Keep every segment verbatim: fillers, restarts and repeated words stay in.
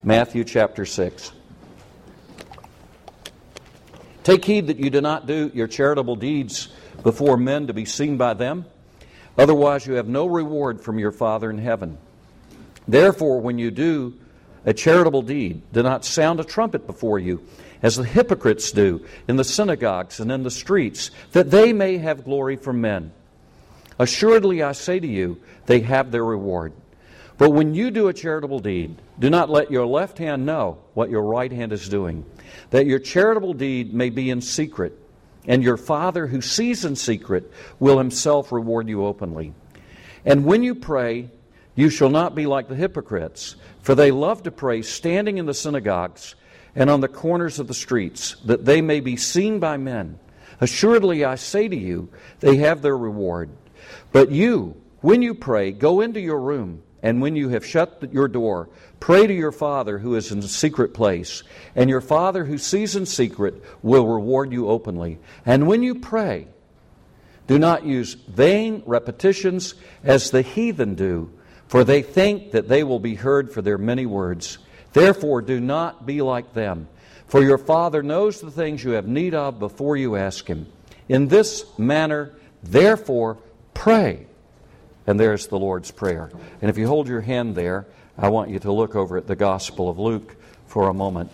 Matthew chapter six. Take heed that you do not do your charitable deeds before men to be seen by them. Otherwise you have no reward from your Father in heaven. Therefore, when you do a charitable deed, do not sound a trumpet before you, as the hypocrites do in the synagogues and in the streets, that they may have glory from men. Assuredly, I say to you, they have their reward. But when you do a charitable deed, do not let your left hand know what your right hand is doing, that your charitable deed may be in secret, and your Father who sees in secret will himself reward you openly. And when you pray, you shall not be like the hypocrites, for they love to pray standing in the synagogues and on the corners of the streets, that they may be seen by men. Assuredly, I say to you, they have their reward. But you, when you pray, go into your room, and when you have shut your door, pray to your Father who is in the secret place, and your Father who sees in secret will reward you openly. And when you pray, do not use vain repetitions as the heathen do, for they think that they will be heard for their many words. Therefore, do not be like them, for your Father knows the things you have need of before you ask Him. In this manner, therefore, pray. And there's the Lord's Prayer. And if you hold your hand there, I want you to look over at the Gospel of Luke for a moment.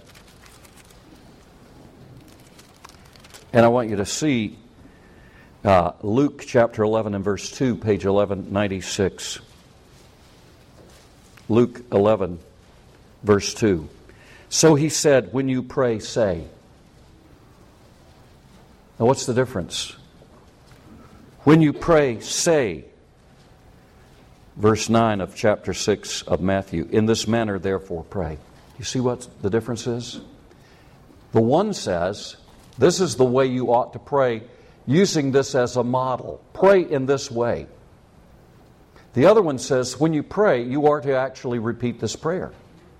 And I want you to see uh, Luke chapter eleven and verse two, page eleven ninety-six. Luke eleven, verse two. So he said, when you pray, say. Now what's the difference? When you pray, say. Verse nine of chapter six of Matthew. In this manner, therefore, pray. You see what the difference is? The one says, this is the way you ought to pray, using this as a model. Pray in this way. The other one says, when you pray, you are to actually repeat this prayer.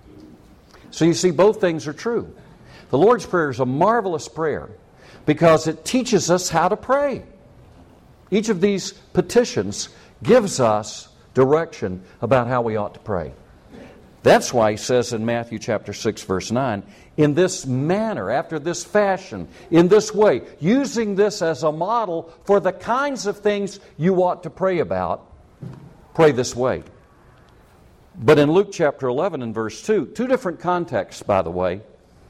So you see, both things are true. The Lord's Prayer is a marvelous prayer because it teaches us how to pray. Each of these petitions gives us direction about how we ought to pray. That's why he says in Matthew chapter six, verse nine, in this manner, after this fashion, in this way, using this as a model for the kinds of things you ought to pray about, pray this way. But in Luke chapter eleven and verse two, two different contexts, by the way.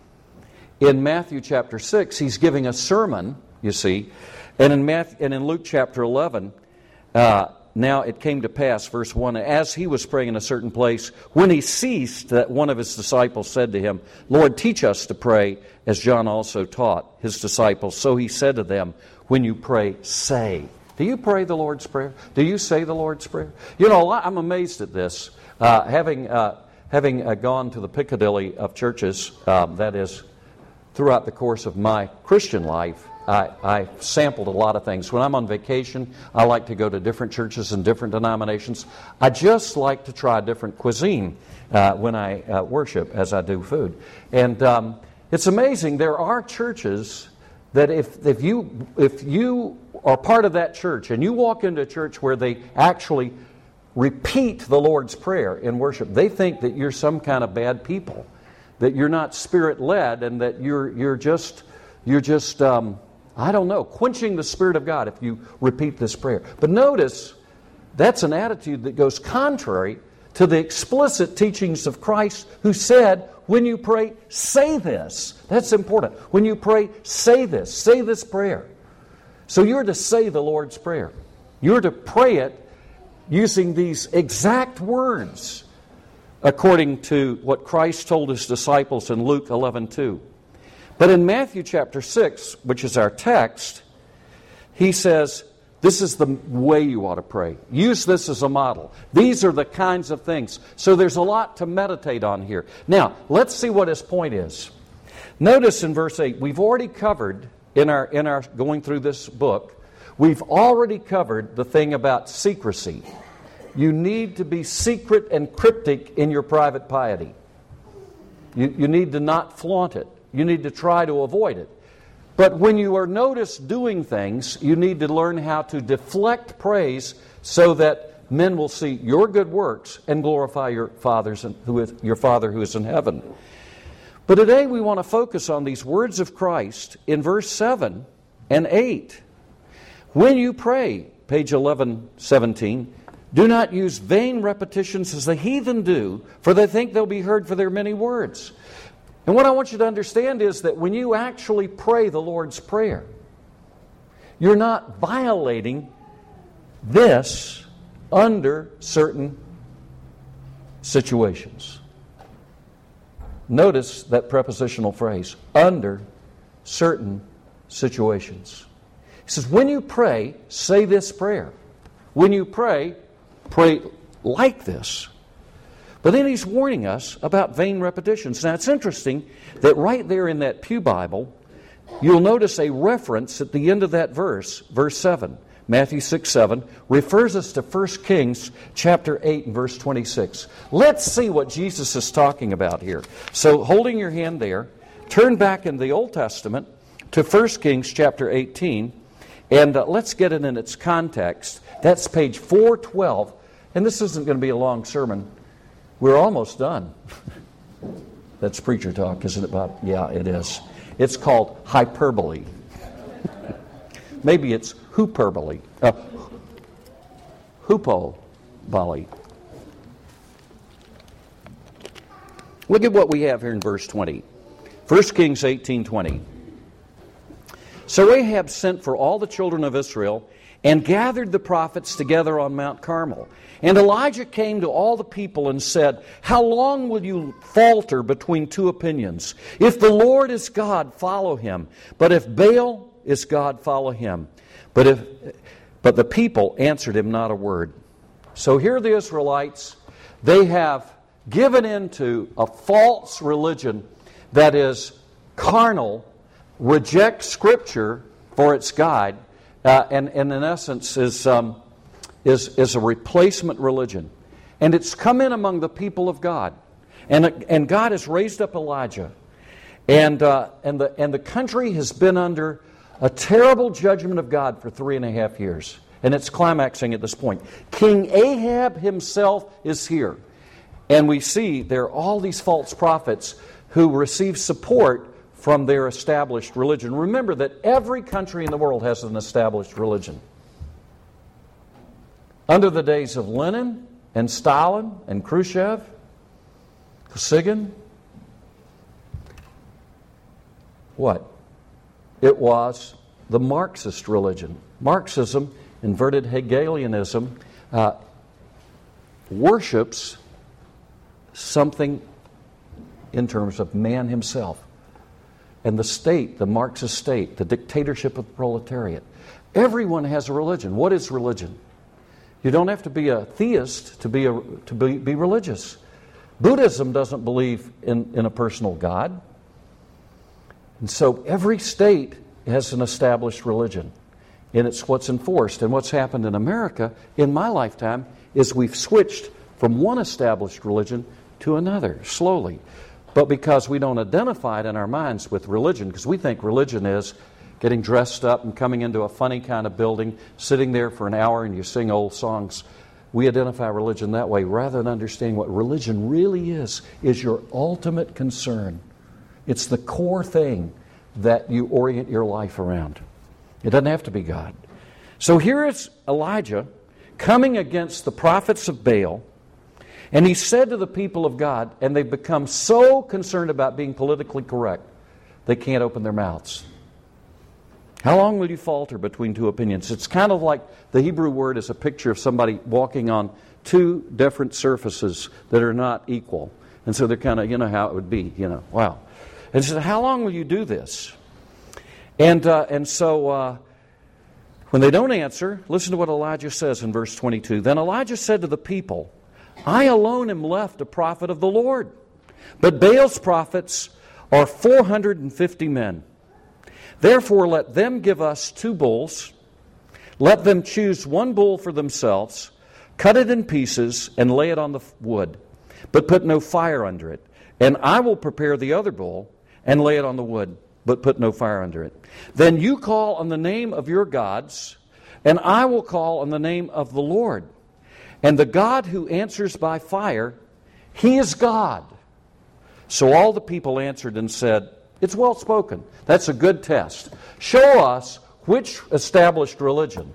In Matthew chapter six, he's giving a sermon, you see, and in Matthew, and in Luke chapter eleven, uh, now it came to pass, verse one, as he was praying in a certain place, when he ceased, that one of his disciples said to him, Lord, teach us to pray, as John also taught his disciples. So he said to them, when you pray, say. Do you pray the Lord's Prayer? Do you say the Lord's Prayer? You know, I'm amazed at this. Uh, having uh, having uh, gone to the Piccadilly of churches, um, that is, throughout the course of my Christian life, I, I sampled a lot of things. When I'm on vacation, I like to go to different churches and different denominations. I just like to try different cuisine uh, when I uh, worship as I do food. And um, it's amazing. There are churches that if, if you if you are part of that church and you walk into a church where they actually repeat the Lord's Prayer in worship, they think that you're some kind of bad people, that you're not Spirit-led, and that you're you're just you're just um, I don't know, quenching the Spirit of God if you repeat this prayer. But notice, that's an attitude that goes contrary to the explicit teachings of Christ, who said, when you pray, say this. That's important. When you pray, say this. Say this prayer. So you're to say the Lord's Prayer. You're to pray it using these exact words, according to what Christ told his disciples in Luke eleven two. But in Matthew chapter six, which is our text, he says, this is the way you ought to pray. Use this as a model. These are the kinds of things. So there's a lot to meditate on here. Now, let's see what his point is. Notice in verse eight, we've already covered, in our, in our going through this book, we've already covered the thing about secrecy. You need to be secret and cryptic in your private piety. You, you need to not flaunt it. You need to try to avoid it. But when you are noticed doing things, you need to learn how to deflect praise so that men will see your good works and glorify your Father's who is your Father who is in heaven. But today we want to focus on these words of Christ in verse seven and eight. When you pray, page eleven seventeen, do not use vain repetitions as the heathen do, for they think they'll be heard for their many words. And what I want you to understand is that when you actually pray the Lord's Prayer, you're not violating this under certain situations. Notice that prepositional phrase, under certain situations. He says, when you pray, say this prayer. When you pray, pray like this. But then he's warning us about vain repetitions. Now it's interesting that right there in that Pew Bible, you'll notice a reference at the end of that verse, verse seven. Matthew six seven refers us to First Kings chapter eight and verse twenty-six. Let's see what Jesus is talking about here. So holding your hand there, turn back in the Old Testament to First Kings chapter eighteen, and uh, let's get it in its context. That's page four twelve, and this isn't going to be a long sermon. We're almost done. That's preacher talk, isn't it, Bob? Yeah, it is. It's called hyperbole. Maybe it's hyperbole. Uh, Hupobole. Look at what we have here in verse twenty. First Kings eighteen twenty. So Ahab sent for all the children of Israel and gathered the prophets together on Mount Carmel. And Elijah came to all the people and said, how long will you falter between two opinions? If the Lord is God, follow him. But if Baal is God, follow him. But if but the people answered him not a word. So here the Israelites, they have given into a false religion that is carnal, rejects Scripture for its guide, uh, and, and in essence is, um, is, is a replacement religion. And it's come in among the people of God. And, and God has raised up Elijah. And, uh, and, the, and the country has been under a terrible judgment of God for three and a half years. And it's climaxing at this point. King Ahab himself is here. And we see there are all these false prophets who receive support from their established religion. Remember that every country in the world has an established religion. Under the days of Lenin and Stalin and Khrushchev, Kosygin, what? It was the Marxist religion. Marxism, inverted Hegelianism, uh, worships something in terms of man himself. And the state, the Marxist state, the dictatorship of the proletariat. Everyone has a religion. What is religion? You don't have to be a theist to be a, to be, be religious. Buddhism doesn't believe in, in a personal God. And so every state has an established religion. And it's what's enforced. And what's happened in America in my lifetime is we've switched from one established religion to another, slowly. But because we don't identify it in our minds with religion, because we think religion is getting dressed up and coming into a funny kind of building, sitting there for an hour and you sing old songs. We identify religion that way rather than understanding what religion really is, is your ultimate concern. It's the core thing that you orient your life around. It doesn't have to be God. So here is Elijah coming against the prophets of Baal, and he said to the people of God, and they've become so concerned about being politically correct, they can't open their mouths. How long will you falter between two opinions? It's kind of like the Hebrew word is a picture of somebody walking on two different surfaces that are not equal. And so they're kind of, you know how it would be, you know, wow. And he said, how long will you do this? And, uh, and so uh, when they don't answer, listen to what Elijah says in verse twenty-two. Then Elijah said to the people, I alone am left a prophet of the Lord, but Baal's prophets are four hundred fifty men. Therefore let them give us two bulls. Let them choose one bull for themselves, cut it in pieces, and lay it on the wood, but put no fire under it. And I will prepare the other bull and lay it on the wood, but put no fire under it. Then you call on the name of your gods, and I will call on the name of the Lord. And the God who answers by fire, He is God. So all the people answered and said, it's well spoken. That's a good test. Show us which established religion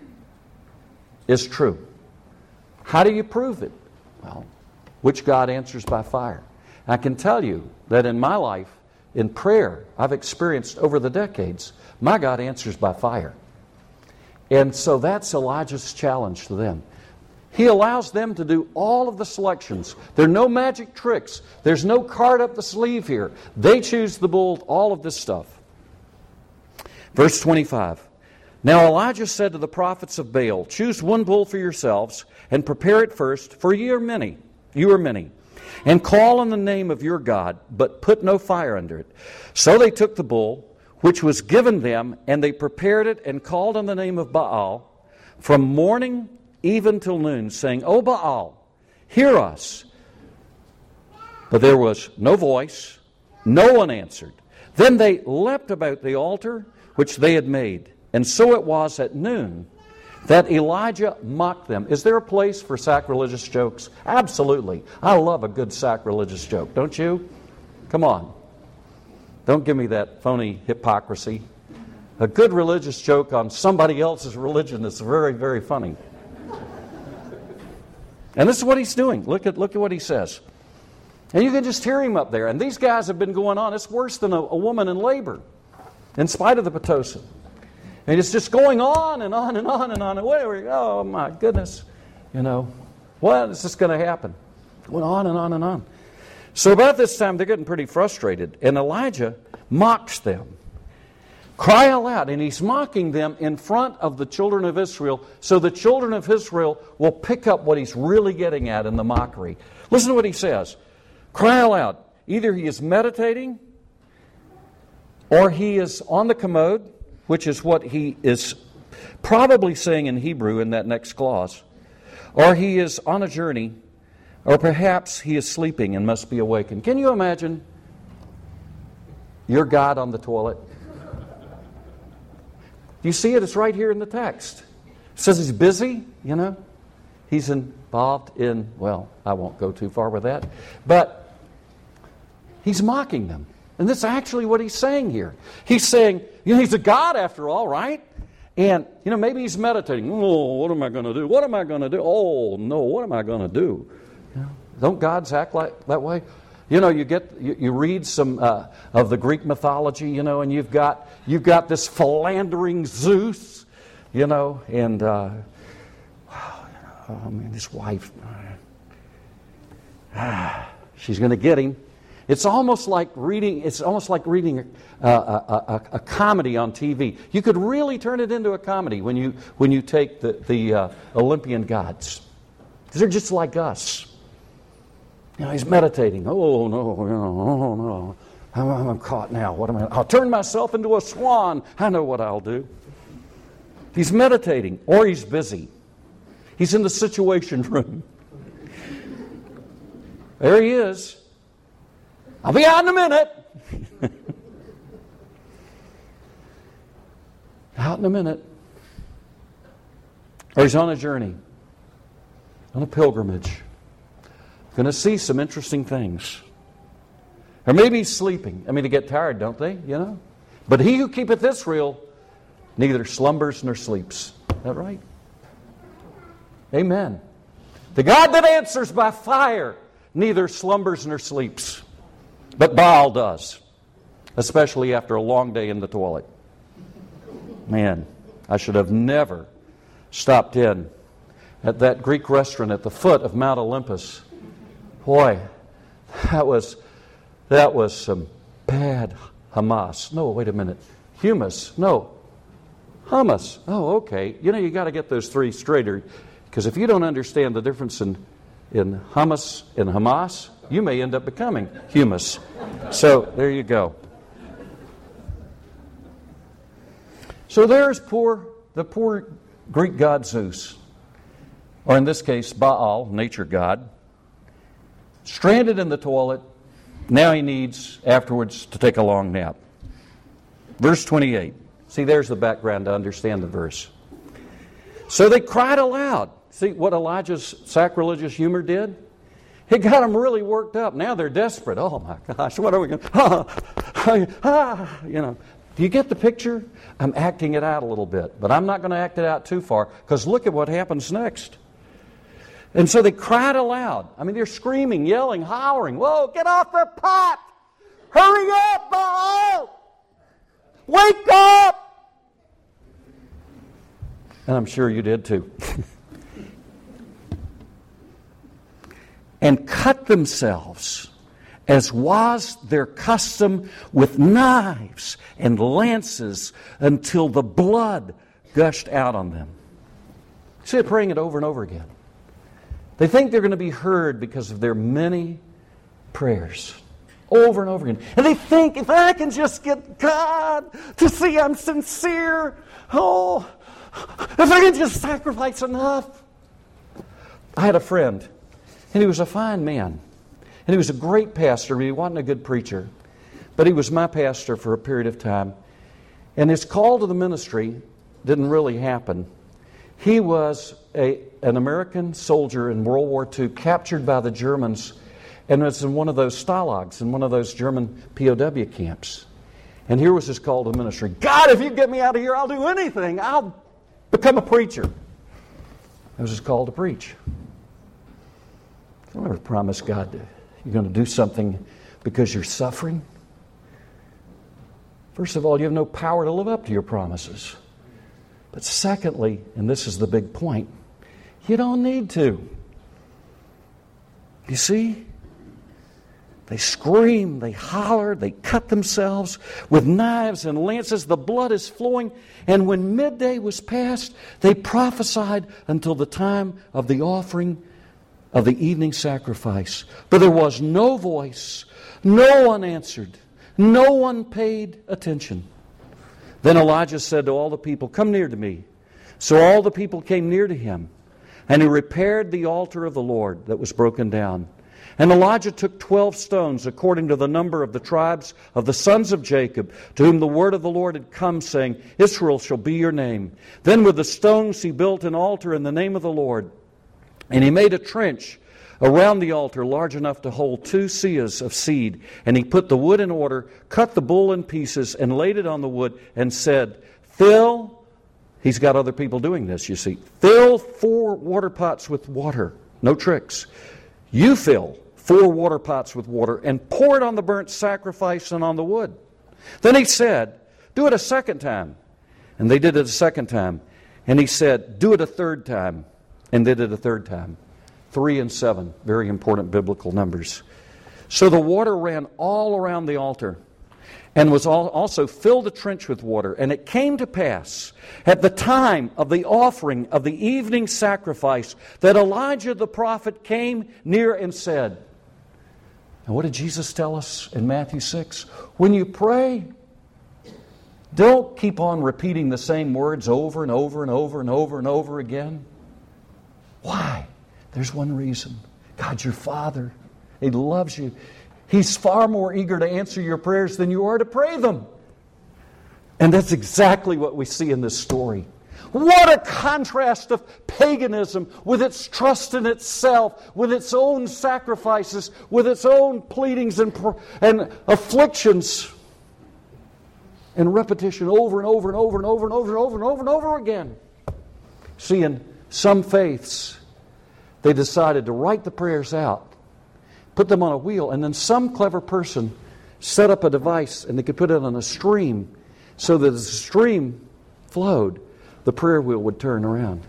is true. How do you prove it? Well, which God answers by fire. I can tell you that in my life, in prayer, I've experienced over the decades, my God answers by fire. And so that's Elijah's challenge to them. He allows them to do all of the selections. There are no magic tricks. There's no card up the sleeve here. They choose the bull, all of this stuff. Verse twenty-five. Now Elijah said to the prophets of Baal, choose one bull for yourselves, and prepare it first, for ye are many, you are many, and call on the name of your God, but put no fire under it. So they took the bull, which was given them, and they prepared it, and called on the name of Baal, from morning even till noon, saying, O Baal, hear us. But there was no voice, no one answered. Then they leapt about the altar which they had made. And so it was at noon that Elijah mocked them. Is there a place for sacrilegious jokes? Absolutely. I love a good sacrilegious joke, don't you? Come on. Don't give me that phony hypocrisy. A good religious joke on somebody else's religion is very, very funny. And this is what he's doing. Look at, look at what he says. And you can just hear him up there. And these guys have been going on. It's worse than a, a woman in labor, in spite of the Pitocin. And it's just going on and on and on and on. And where we go, oh my goodness. You know, what is this going to happen? Going on and on and on. So about this time, they're getting pretty frustrated. And Elijah mocks them. Cry aloud. And he's mocking them in front of the children of Israel, so the children of Israel will pick up what he's really getting at in the mockery. Listen to what he says. Cry aloud. Either he is meditating, or he is on the commode, which is what he is probably saying in Hebrew in that next clause, or he is on a journey, or perhaps he is sleeping and must be awakened. Can you imagine your God on the toilet? You see it? It's right here in the text. It says he's busy, you know. He's involved in, well, I won't go too far with that. But he's mocking them. And that's actually what he's saying here. He's saying, you know, he's a God after all, right? And, you know, maybe he's meditating. Oh, what am I going to do? What am I going to do? Oh, no, what am I going to do? You know, don't gods act like that way? You know, you get you, you read some uh, of the Greek mythology, you know, and you've got you've got this philandering Zeus, you know, and uh, I mean, his wife, ah, she's going to get him. It's almost like reading. It's almost like reading a, a, a, a comedy on T V. You could really turn it into a comedy when you when you take the the uh, Olympian gods, because they're just like us. You know, he's meditating. Oh, no, oh, no. I'm, I'm caught now. What am I? I'll turn myself into a swan. I know what I'll do. He's meditating, or he's busy. He's in the Situation Room. There he is. I'll be out in a minute. Out in a minute. Or he's on a journey, on a pilgrimage. Going to see some interesting things. Or maybe he's sleeping. I mean, they get tired, don't they? You know? But he who keepeth Israel neither slumbers nor sleeps. Is that right? Amen. The God that answers by fire neither slumbers nor sleeps. But Baal does. Especially after a long day in the toilet. Man, I should have never stopped in at that Greek restaurant at the foot of Mount Olympus. Boy, that was that was some bad hummus. No, wait a minute. Humus. No. Hummus. Oh, okay. You know, you got to get those three straighter, because if you don't understand the difference in, in hummus and Hamas, you may end up becoming humus. So, there you go. So there's poor the poor Greek god Zeus, or in this case, Baal, nature god, stranded in the toilet. Now he needs, afterwards, to take a long nap. Verse twenty-eight. See, there's the background to understand the verse. So they cried aloud. See what Elijah's sacrilegious humor did? It got them really worked up. Now they're desperate. Oh my gosh, what are we going to... Ah, ah, you know. Do you get the picture? I'm acting it out a little bit, but I'm not going to act it out too far, because look at what happens next. And so they cried aloud. I mean, they're screaming, yelling, hollering. Whoa, get off the pot! Hurry up, Baal! Wake up! And I'm sure you did too. And cut themselves, as was their custom, with knives and lances until the blood gushed out on them. See, they're praying it over and over again. They think they're going to be heard because of their many prayers. Over and over again. And they think, if I can just get God to see I'm sincere, oh, if I can just sacrifice enough. I had a friend, and he was a fine man. And he was a great pastor, but he wasn't a good preacher. But he was my pastor for a period of time. And his call to the ministry didn't really happen. He was a, an American soldier in World War Two, captured by the Germans, and was in one of those stalags, in one of those German P O W camps. And here was his call to the ministry. God, if you get me out of here, I'll do anything. I'll become a preacher. That was his call to preach. Don't ever promise God that you're going to do something because you're suffering. First of all, you have no power to live up to your promises. But secondly, and this is the big point, you don't need to. You see? They scream, they holler, they cut themselves with knives and lances. The blood is flowing. And when midday was past, they prophesied until the time of the offering of the evening sacrifice. But there was no voice. No one answered. No one paid attention. Then Elijah said to all the people, "Come near to me." So all the people came near to him. And he repaired the altar of the Lord that was broken down. And Elijah took twelve stones, according to the number of the tribes of the sons of Jacob, to whom the word of the Lord had come, saying, "Israel shall be your name." Then with the stones he built an altar in the name of the Lord. And he made a trench around the altar large enough to hold two seahs of seed. And he put the wood in order, cut the bull in pieces, and laid it on the wood, and said, "Fill," he's got other people doing this, you see, "fill four water pots with water." No tricks. "You fill four water pots with water, and pour it on the burnt sacrifice and on the wood." Then he said, "Do it a second time." And they did it a second time. And he said, "Do it a third time." And they did it a third time. Three and seven, very important biblical numbers. So the water ran all around the altar, and was all, also filled the trench with water. And it came to pass at the time of the offering of the evening sacrifice that Elijah the prophet came near and said, and what did Jesus tell us in Matthew six? When you pray, don't keep on repeating the same words over and over and over and over and over again. Why? There's one reason. God's your Father. He loves you. He's far more eager to answer your prayers than you are to pray them. And that's exactly what we see in this story. What a contrast of paganism with its trust in itself, with its own sacrifices, with its own pleadings and, and afflictions and repetition over and over and over and over and over and over and over and over again. See, in some faiths, they decided to write the prayers out, put them on a wheel, and then some clever person set up a device and they could put it on a stream so that as the stream flowed, the prayer wheel would turn around.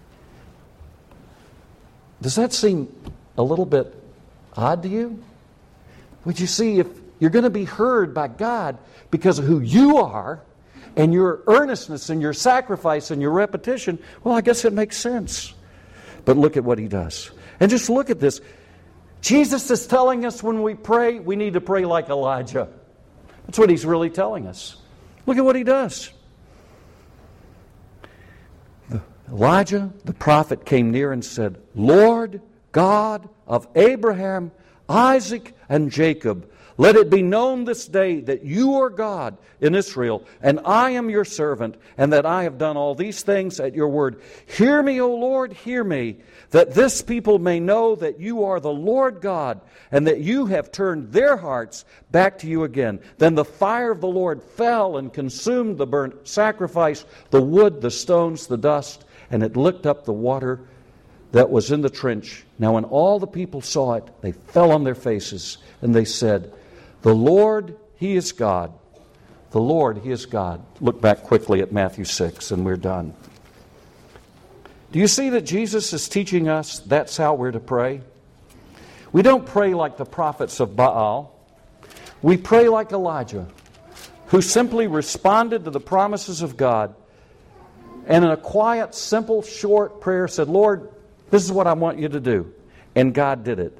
Does that seem a little bit odd to you? Would you see, if you're going to be heard by God because of who you are and your earnestness and your sacrifice and your repetition, well, I guess it makes sense. But look at what he does. And just look at this. Jesus is telling us when we pray, we need to pray like Elijah. That's what he's really telling us. Look at what he does. Elijah, the prophet, came near and said, "Lord God of Abraham, Isaac, and Jacob, let it be known this day that you are God in Israel, and I am your servant, and that I have done all these things at your word. Hear me, O Lord, hear me, that this people may know that you are the Lord God, and that you have turned their hearts back to you again. Then the fire of the Lord fell and consumed the burnt sacrifice, the wood, the stones, the dust, and it licked up the water that was in the trench. Now when all the people saw it, they fell on their faces, and they said, the Lord, He is God. The Lord, He is God. Look back quickly at Matthew six, and we're done. Do you see that Jesus is teaching us that's how we're to pray? We don't pray like the prophets of Baal. We pray like Elijah, who simply responded to the promises of God, and in a quiet, simple, short prayer said, Lord, this is what I want you to do. And God did it.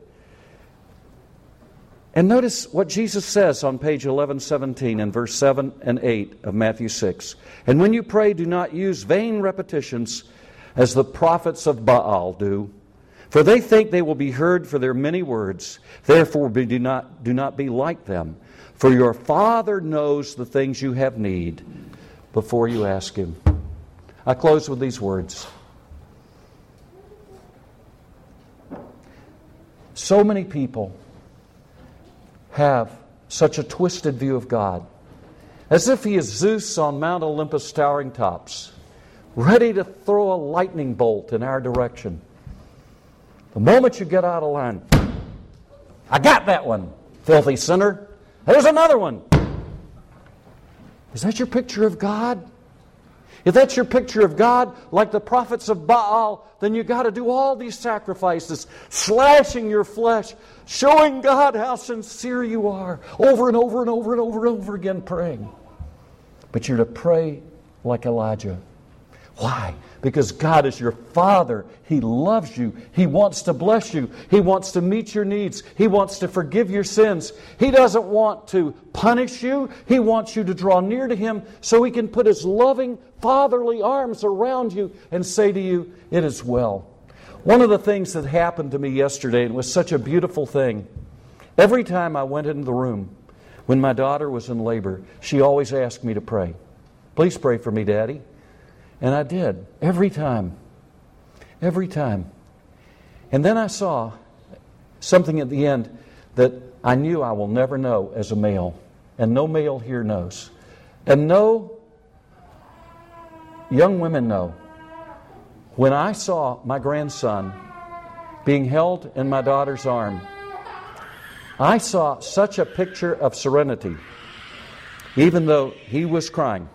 And notice what Jesus says on page eleven seventeen in verse seven and eight of Matthew six. And when you pray, do not use vain repetitions as the prophets of Baal do, for they think they will be heard for their many words. Therefore do not, do not be like them, for your Father knows the things you have need before you ask Him. I close with these words. So many people have such a twisted view of God, as if He is Zeus on Mount Olympus towering tops, ready to throw a lightning bolt in our direction. The moment you get out of line, I got that one, filthy sinner. There's another one. Is that your picture of God? If that's your picture of God, like the prophets of Baal, then you've got to do all these sacrifices, slashing your flesh, showing God how sincere you are, over and over and over and over and over again praying. But you're to pray like Elijah. Why? Because God is your Father. He loves you. He wants to bless you. He wants to meet your needs. He wants to forgive your sins. He doesn't want to punish you. He wants you to draw near to Him so He can put His loving, fatherly arms around you and say to you, it is well. One of the things that happened to me yesterday, and it was such a beautiful thing, every time I went into the room when my daughter was in labor, she always asked me to pray. Please pray for me, Daddy. And I did, every time. Every time. And then I saw something at the end that I knew I will never know as a male. And no male here knows. And no young women know. When I saw my grandson being held in my daughter's arm, I saw such a picture of serenity, even though he was crying.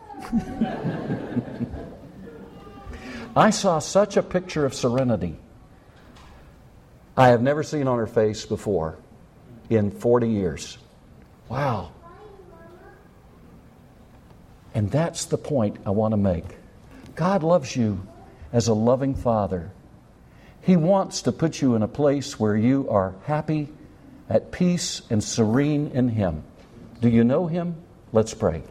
I saw such a picture of serenity I have never seen on her face before in forty years. Wow. And that's the point I want to make. God loves you as a loving Father. He wants to put you in a place where you are happy, at peace, and serene in Him. Do you know Him? Let's pray.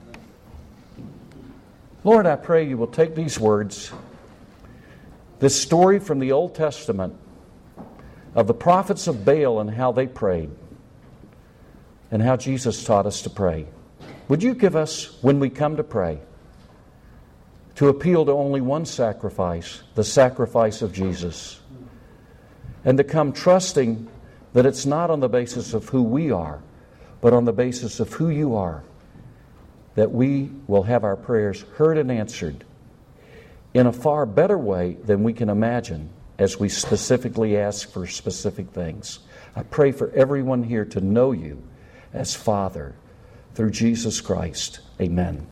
Lord, I pray you will take these words, this story from the Old Testament of the prophets of Baal and how they prayed and how Jesus taught us to pray. Would you give us, when we come to pray, to appeal to only one sacrifice, the sacrifice of Jesus, and to come trusting that it's not on the basis of who we are, but on the basis of who you are, that we will have our prayers heard and answered in a far better way than we can imagine as we specifically ask for specific things. I pray for everyone here to know you as Father through Jesus Christ. Amen.